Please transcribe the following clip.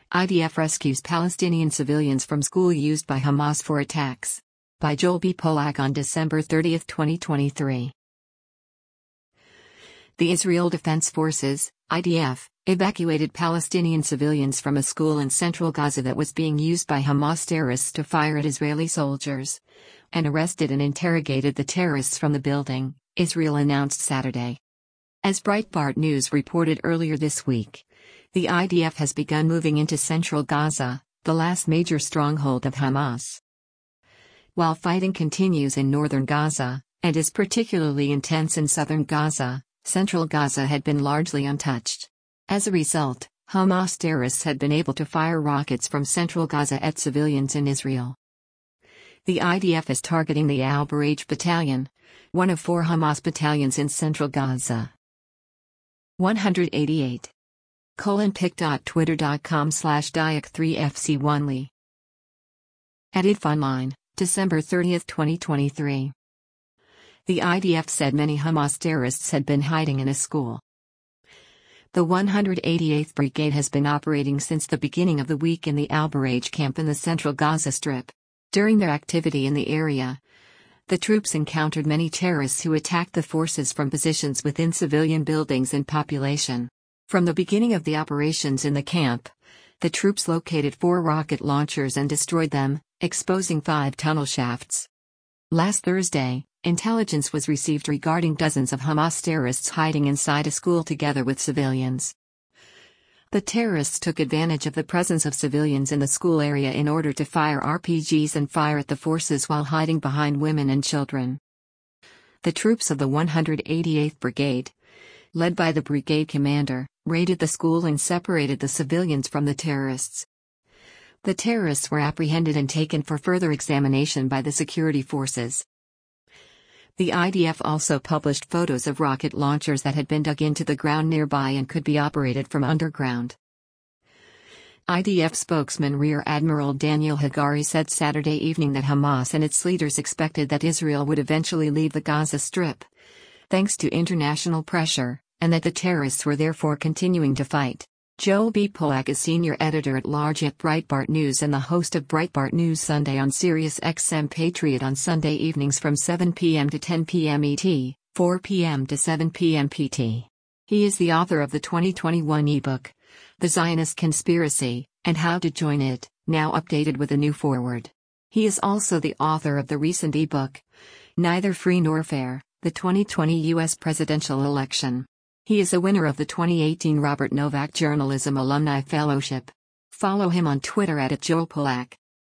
IDF rescues Palestinian civilians from school used by Hamas for attacks. By Joel B. Polak on December 30, 2023. The Israel Defense Forces, IDF, evacuated Palestinian civilians from a school in central Gaza that was being used by Hamas terrorists to fire at Israeli soldiers, and arrested and interrogated the terrorists from the building, Israel announced Saturday. As Breitbart News reported earlier this week, the IDF has begun moving into central Gaza, the last major stronghold of Hamas. While fighting continues in northern Gaza, and is particularly intense in southern Gaza, central Gaza had been largely untouched. As a result, Hamas terrorists had been able to fire rockets from central Gaza at civilians in Israel. The IDF is targeting the Al-Baraj Battalion, one of 4 Hamas battalions in central Gaza. 188. pic.twitter.com/Diak3FC1Li. Edit Online, December 30, 2023. The IDF said many Hamas terrorists had been hiding in a school. The 188th Brigade has been operating since the beginning of the week in the Al-Baraj camp in the central Gaza Strip. During their activity in the area, the troops encountered many terrorists who attacked the forces from positions within civilian buildings and population. From the beginning of the operations in the camp, the troops located 4 rocket launchers and destroyed them, exposing 5 tunnel shafts. Last Thursday, intelligence was received regarding dozens of Hamas terrorists hiding inside a school together with civilians. The terrorists took advantage of the presence of civilians in the school area in order to fire RPGs and fire at the forces while hiding behind women and children. The troops of the 188th Brigade, led by the brigade commander, raided the school and separated the civilians from the terrorists. The terrorists were apprehended and taken for further examination by the security forces. The IDF also published photos of rocket launchers that had been dug into the ground nearby and could be operated from underground. IDF spokesman Rear Admiral Daniel Hagari said Saturday evening that Hamas and its leaders expected that Israel would eventually leave the Gaza Strip, thanks to international pressure, and that the terrorists were therefore continuing to fight. Joel B. Polak is senior editor-at-large at Breitbart News and the host of Breitbart News Sunday on Sirius XM Patriot on Sunday evenings from 7 p.m. to 10 p.m. ET, 4 p.m. to 7 p.m. PT. He is the author of the 2021 ebook, The Zionist Conspiracy, and How to Join It, now updated with a new foreword. He is also the author of the recent ebook, Neither Free Nor Fair, the 2020 U.S. Presidential Election. He is a winner of the 2018 Robert Novak Journalism Alumni Fellowship. Follow him on Twitter @JoelPolak.